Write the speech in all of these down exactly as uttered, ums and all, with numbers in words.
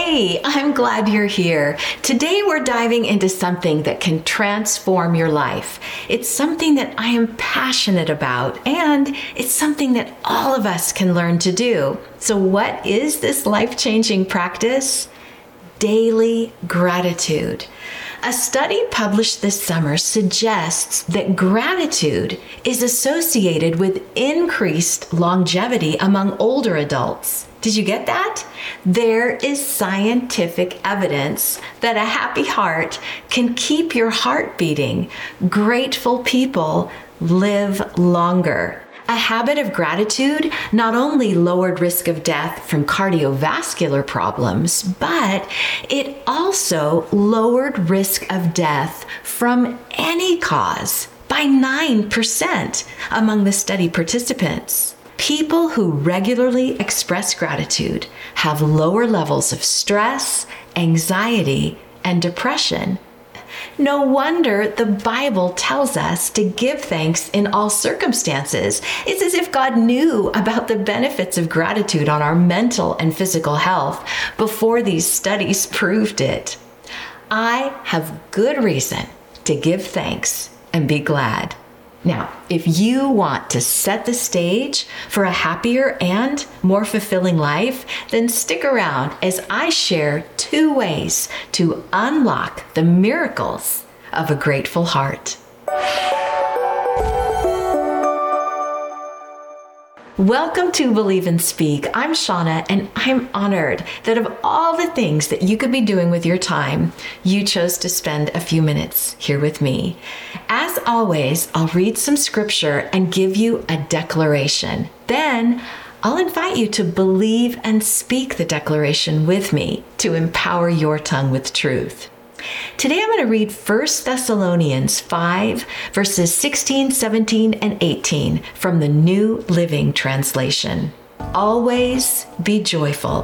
Hey, I'm glad you're here. Today we're diving into something that can transform your life. It's something that I am passionate about, and it's something that all of us can learn to do. So what is this life-changing practice? Daily gratitude. A study published this summer suggests that gratitude is associated with increased longevity among older adults. Did you get that? There is scientific evidence that a happy heart can keep your heart beating. Grateful people live longer. A habit of gratitude not only lowered risk of death from cardiovascular problems, but it also lowered risk of death from any cause by nine percent among the study participants. People who regularly express gratitude have lower levels of stress, anxiety, and depression. No wonder the Bible tells us to give thanks in all circumstances. It's as if God knew about the benefits of gratitude on our mental and physical health before these studies proved it. I have good reason to give thanks and be glad. Now, if you want to set the stage for a happier and more fulfilling life, then stick around as I share two ways to unlock the miracles of a grateful heart. Welcome to Believe and Speak. I'm Shauna, and I'm honored that of all the things that you could be doing with your time, you chose to spend a few minutes here with me. As always, I'll read some scripture and give you a declaration. Then I'll invite you to believe and speak the declaration with me to empower your tongue with truth. Today I'm going to read First Thessalonians five, verses sixteen, seventeen, and eighteen from the New Living Translation. Always be joyful.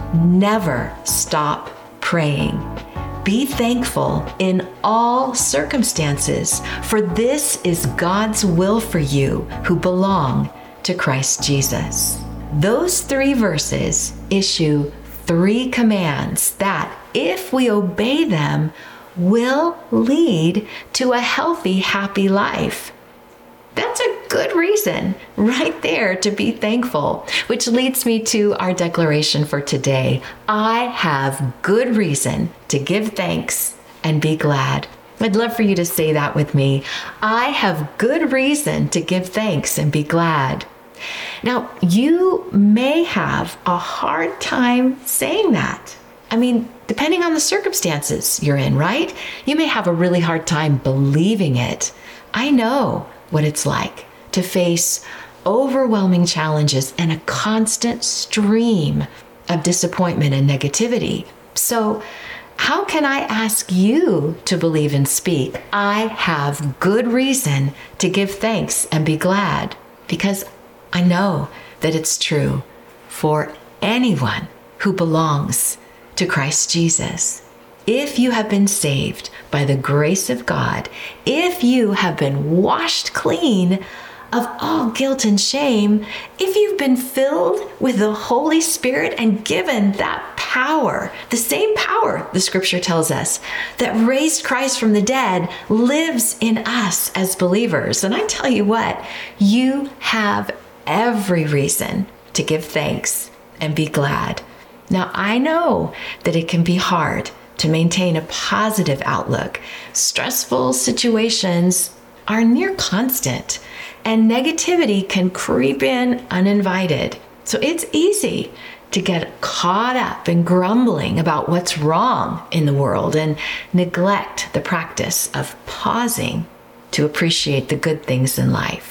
Never stop praying. Be thankful in all circumstances, for this is God's will for you who belong to Christ Jesus. Those three verses issue three commands that, if we obey them, will lead to a healthy, happy life. That's a good reason right there to be thankful, which leads me to our declaration for today. I have good reason to give thanks and be glad. I'd love for you to say that with me. I have good reason to give thanks and be glad. Now, you may have a hard time saying that. I mean, depending on the circumstances you're in, right? You may have a really hard time believing it. I know what it's like to face overwhelming challenges and a constant stream of disappointment and negativity. So, how can I ask you to believe and speak? I have good reason to give thanks and be glad, because I know that it's true for anyone who belongs to Christ Jesus. If you have been saved by the grace of God, if you have been washed clean of all guilt and shame, if you've been filled with the Holy Spirit and given that power, the same power, the scripture tells us, that raised Christ from the dead lives in us as believers. And I tell you what, you have every reason to give thanks and be glad. Now, I know that it can be hard to maintain a positive outlook. Stressful situations are near constant, and negativity can creep in uninvited. So it's easy to get caught up in grumbling about what's wrong in the world and neglect the practice of pausing to appreciate the good things in life.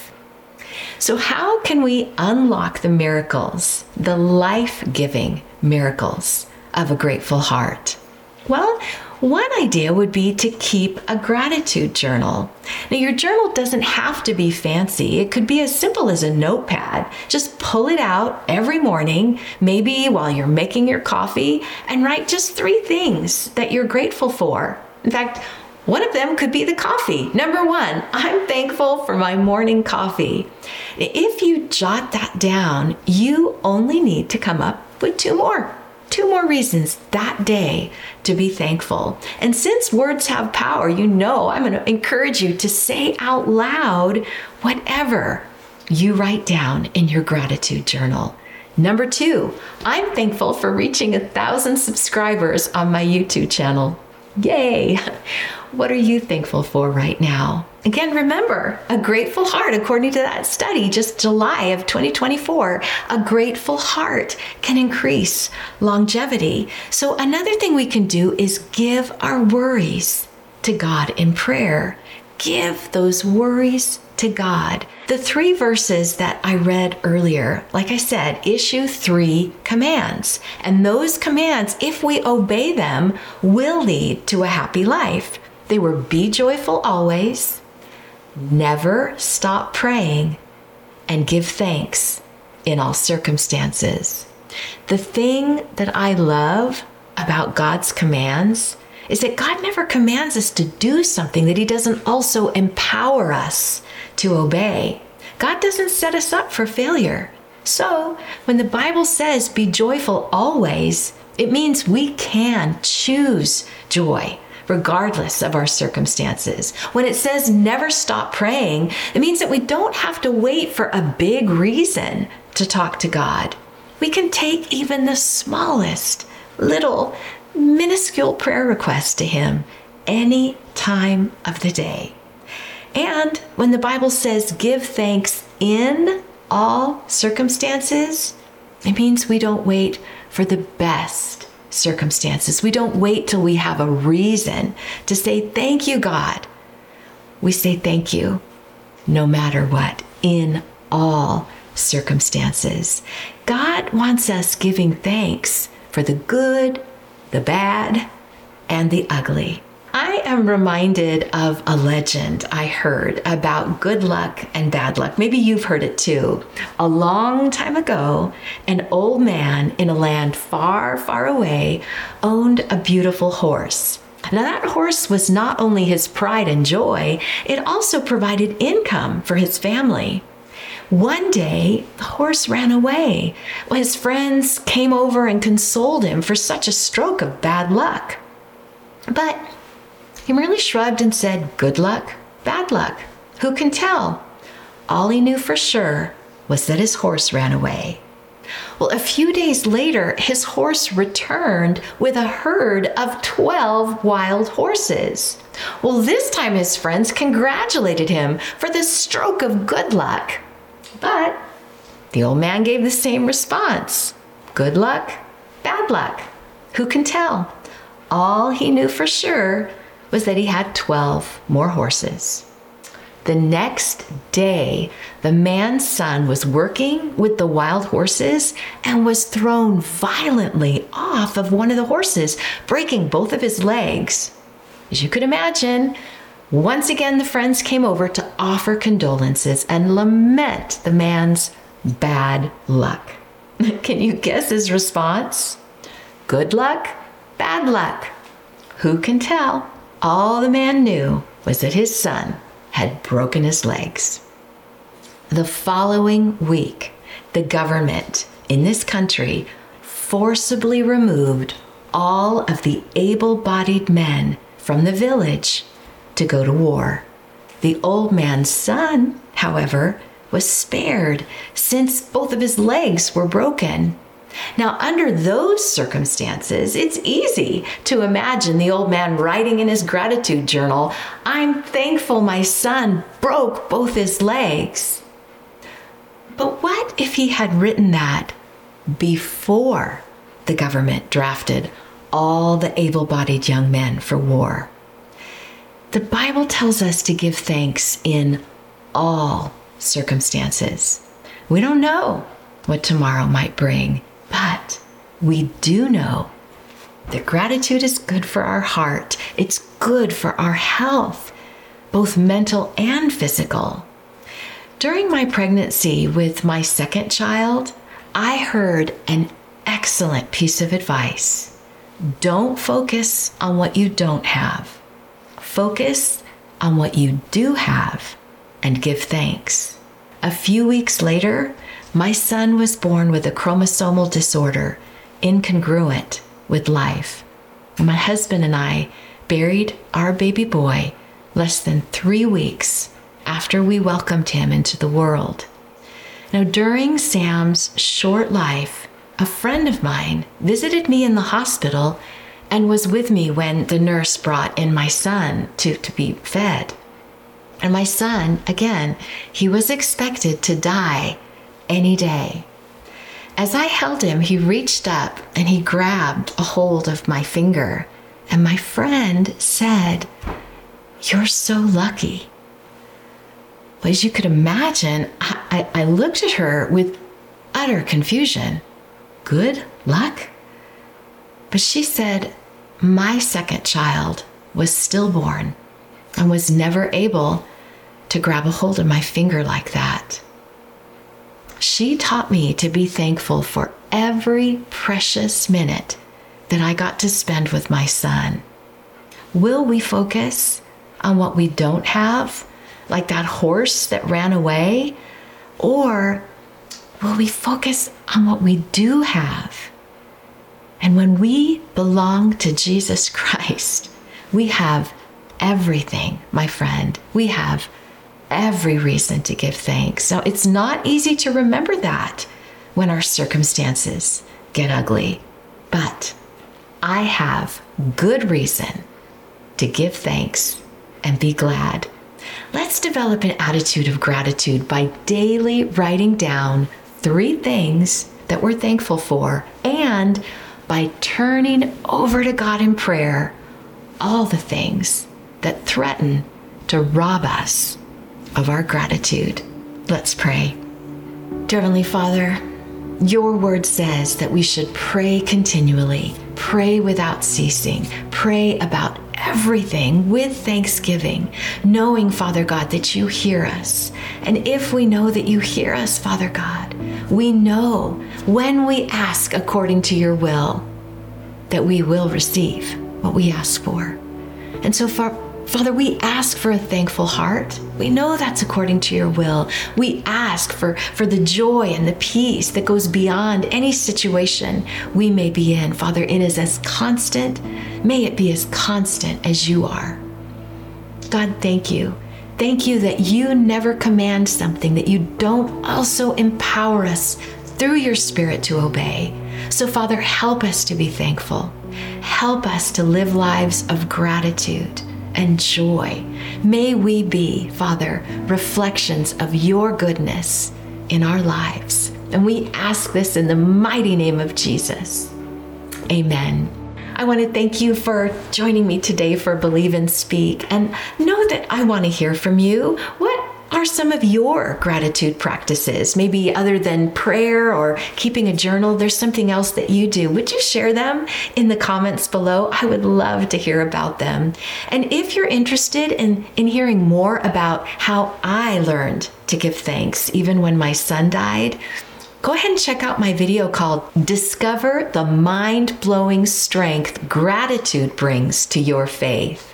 So how can we unlock the miracles, the life-giving miracles of a grateful heart? Well, one idea would be to keep a gratitude journal. Now, your journal doesn't have to be fancy. It could be as simple as a notepad. Just pull it out every morning, maybe while you're making your coffee, and write just three things that you're grateful for. In fact, one of them could be the coffee. Number one, I'm thankful for my morning coffee. If you jot that down, you only need to come up with two more. two more reasons that day to be thankful. And since words have power, you know I'm going to encourage you to say out loud whatever you write down in your gratitude journal. Number two, I'm thankful for reaching a thousand subscribers on my YouTube channel. Yay! What are you thankful for right now? Again, remember, a grateful heart, according to that study, just July of twenty twenty-four, a grateful heart can increase longevity. So another thing we can do is give our worries to God in prayer. Give those worries to God. The three verses that I read earlier, like I said, issue three commands. And those commands, if we obey them, will lead to a happy life. They were be joyful always, never stop praying, and give thanks in all circumstances. The thing that I love about God's commands is that God never commands us to do something that He doesn't also empower us to obey. God doesn't set us up for failure. So when the Bible says be joyful always, it means we can choose joy regardless of our circumstances. When it says never stop praying, it means that we don't have to wait for a big reason to talk to God. We can take even the smallest, little, minuscule prayer request to Him any time of the day. And when the Bible says give thanks in all circumstances, it means we don't wait for the best circumstances. We don't wait till we have a reason to say thank you, God. We say thank you no matter what, in all circumstances. God wants us giving thanks for the good, the bad, and the ugly. I am reminded of a legend I heard about good luck and bad luck. Maybe you've heard it too. A long time ago, an old man in a land far, far away owned a beautiful horse. Now that horse was not only his pride and joy, it also provided income for his family. One day, the horse ran away. Well, his friends came over and consoled him for such a stroke of bad luck. But he merely shrugged and said, good luck, bad luck. Who can tell? All he knew for sure was that his horse ran away. Well, a few days later, his horse returned with a herd of twelve wild horses. Well, this time his friends congratulated him for the stroke of good luck. But the old man gave the same response. Good luck, bad luck. Who can tell? All he knew for sure was that he had twelve more horses. The next day, the man's son was working with the wild horses and was thrown violently off of one of the horses, breaking both of his legs. As you could imagine, once again, the friends came over to offer condolences and lament the man's bad luck. Can you guess his response? Good luck, bad luck. Who can tell? All the man knew was that his son had broken his legs. The following week, the government in this country forcibly removed all of the able-bodied men from the village to go to war. The old man's son, however, was spared since both of his legs were broken. Now, under those circumstances, it's easy to imagine the old man writing in his gratitude journal, I'm thankful my son broke both his legs. But what if he had written that before the government drafted all the able-bodied young men for war? The Bible tells us to give thanks in all circumstances. We don't know what tomorrow might bring, but we do know that gratitude is good for our heart. It's good for our health, both mental and physical. During my pregnancy with my second child, I heard an excellent piece of advice. Don't focus on what you don't have. Focus on what you do have and give thanks. A few weeks later, my son was born with a chromosomal disorder, incongruent with life. My husband and I buried our baby boy less than three weeks after we welcomed him into the world. Now, during Sam's short life, a friend of mine visited me in the hospital and was with me when the nurse brought in my son to, to be fed. And my son, again, he was expected to die any day. As I held him, he reached up and he grabbed a hold of my finger. And my friend said, "You're so lucky." Well, as you could imagine, I, I, I looked at her with utter confusion. Good luck? But she said, my second child was stillborn and was never able to grab a hold of my finger like that. She taught me to be thankful for every precious minute that I got to spend with my son. Will we focus on what we don't have, like that horse that ran away? Or will we focus on what we do have? And when we belong to Jesus Christ, we have everything, my friend. We have every reason to give thanks. Now, it's not easy to remember that when our circumstances get ugly, but I have good reason to give thanks and be glad. Let's develop an attitude of gratitude by daily writing down three things that we're thankful for, and by turning over to God in prayer all the things that threaten to rob us of our gratitude. Let's pray. Dear Heavenly Father, your word says that we should pray continually, pray without ceasing, pray about everything with thanksgiving, knowing, Father God, that you hear us. And if we know that you hear us, Father God, we know when we ask according to your will that we will receive what we ask for. And so, far, Father, we ask for a thankful heart. We know that's according to your will. We ask for, for the joy and the peace that goes beyond any situation we may be in. Father, it is as constant. May it be as constant as you are. God, thank you. Thank you that you never command something that you don't also empower us through your Spirit to obey. So, Father, help us to be thankful. Help us to live lives of gratitude and joy. May we be, Father, reflections of your goodness in our lives. And we ask this in the mighty name of Jesus. Amen. I want to thank you for joining me today for Believe and Speak. And know that I want to hear from you. What are some of your gratitude practices? Maybe other than prayer or keeping a journal, there's something else that you do. Would you share them in the comments below? I would love to hear about them. And if you're interested in, in hearing more about how I learned to give thanks, even when my son died, go ahead and check out my video called Discover the Mind-Blowing Strength Gratitude Brings to Your Faith.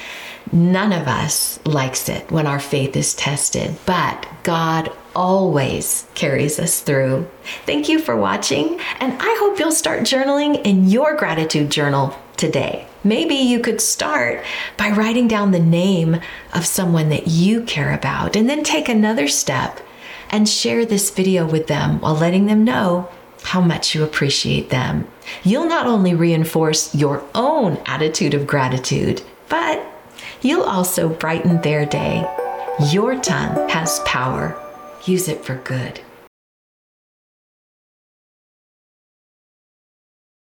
None of us likes it when our faith is tested, but God always carries us through. Thank you for watching, and I hope you'll start journaling in your gratitude journal today. Maybe you could start by writing down the name of someone that you care about, and then take another step and share this video with them while letting them know how much you appreciate them. You'll not only reinforce your own attitude of gratitude, but you'll also brighten their day. Your tongue has power. Use it for good.